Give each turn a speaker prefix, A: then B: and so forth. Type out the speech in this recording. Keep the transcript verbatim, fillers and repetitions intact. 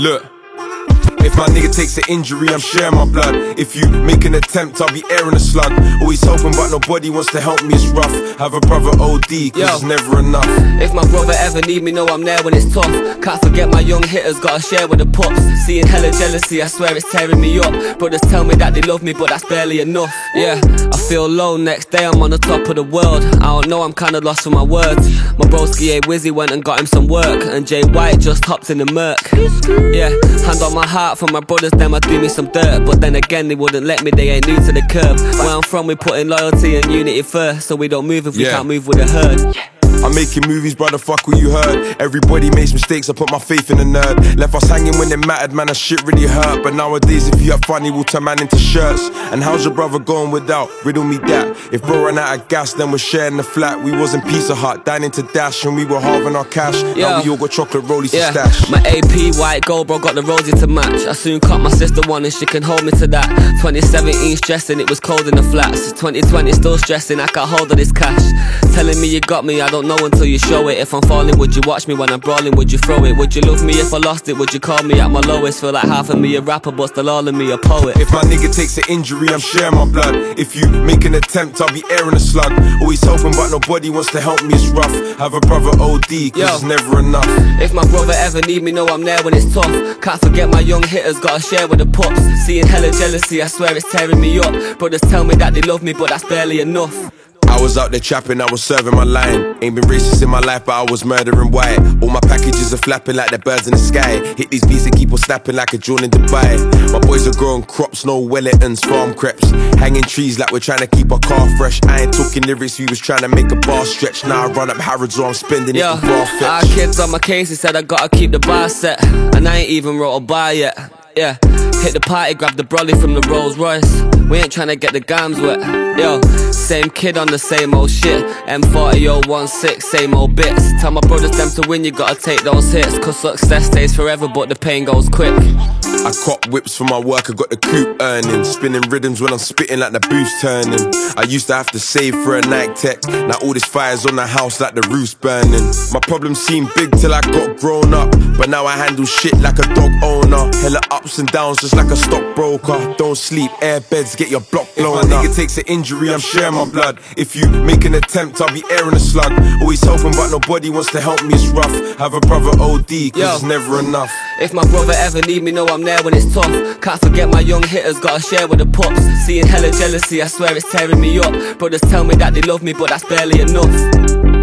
A: Look, if my nigga takes an injury, I'm sharing my blood. If you make an attempt, I'll be airing a slug. Always hoping, but nobody wants to help me, it's rough. Have a brother O D, cause Yo. It's never enough.
B: If my brother ever need me, know I'm there when it's tough. Can't forget my young hitters, gotta share with the pups. Seeing hella jealousy, I swear it's tearing me up. Brothers tell me that they love me, but that's barely enough. Yeah, I feel low, next day I'm on the top of the world. I don't know, I'm kinda lost for my words. My broski A Wizzy went and got him some work, and Jay White just hopped in the murk. Yeah, hand on my heart for my brothers, them I do me some dirt. But then again, they wouldn't let me, they ain't new to the curb. Where I'm from, we put in loyalty and unity first, so we don't move if we yeah. can't move with the herd.
A: I'm making movies, brother, fuck what you heard. Everybody makes mistakes, I put my faith in the nerd. Left us hanging when it mattered, man, that shit really hurt. But nowadays, if you act funny, we'll turn man into shirts. And how's your brother going without? Riddle me that. If bro ran out of gas, then we're sharing the flat. We was in Pizza Hut, dining to dash, and we were halving our cash. Yo. Now we all got chocolate rollies yeah. to stash.
B: My A P white gold, bro, got the rosy to match. I soon caught my sister one and she can hold me to that. twenty seventeen stressing, it was cold in the flats. twenty twenty still stressing, I got hold of this cash. Telling me you got me, I don't know until you show it. If I'm falling, would you watch me? When I'm brawling, would you throw it? Would you love me if I lost it? Would you call me at my lowest? Feel like half of me a rapper, but still all of me a poet.
A: If my nigga takes an injury, I'm sharing my blood. If you make an attempt, I'll be airing a slug. Always hoping, but nobody wants to help me, it's rough. Have a brother O D, cause Yo. It's never enough.
B: If my brother ever need me, know I'm there when it's tough. Can't forget my young hitters, gotta share with the pups. Seeing hella jealousy, I swear it's tearing me up. Brothers tell me that they love me, but that's barely enough.
A: I was out there trapping, I was serving my line. Ain't been racist in my life, but I was murdering white. All my packages are flapping like the birds in the sky. Hit these beats and keep on snapping like a drone in Dubai. My boys are growing crops, no Wellingtons, farm crepes. Hanging trees like we're trying to keep our car fresh. I ain't talking lyrics, we was trying to make a bar stretch. Now I run up Harrods or I'm spending
B: Yo,
A: it for bar fetch.
B: Our kids on my case, he said I gotta keep the bar set. And I ain't even wrote a bar yet. Yeah, hit the party, grab the brolly from the Rolls Royce. We ain't tryna get the gams wet. Yo, same kid on the same old shit. M forty oh one six, same old bits. Tell my brothers them to win, you gotta take those hits. Cause success stays forever, but the pain goes quick.
A: I cop whips for my work, I got the coupe earning. Spinning rhythms when I'm spitting like the booth's turning. I used to have to save for a night tech. Now all this fire's on the house like the roof's burning. My problems seemed big till I got grown up, but now I handle shit like a dog owner. Hella ups and downs just like a stockbroker. Don't sleep, airbeds, get your block blown up. If my nigga takes an injury, I'm sharing my blood. If you make an attempt, I'll be airing a slug. Always hoping, but nobody wants to help me, it's rough. Have a brother O D, cause Yo. It's never enough.
B: If my brother ever need me, know I'm there when it's tough. Can't forget my young hitters, gotta share with the pups. Seeing hella jealousy, I swear it's tearing me up. Brothers tell me that they love me, but that's barely enough.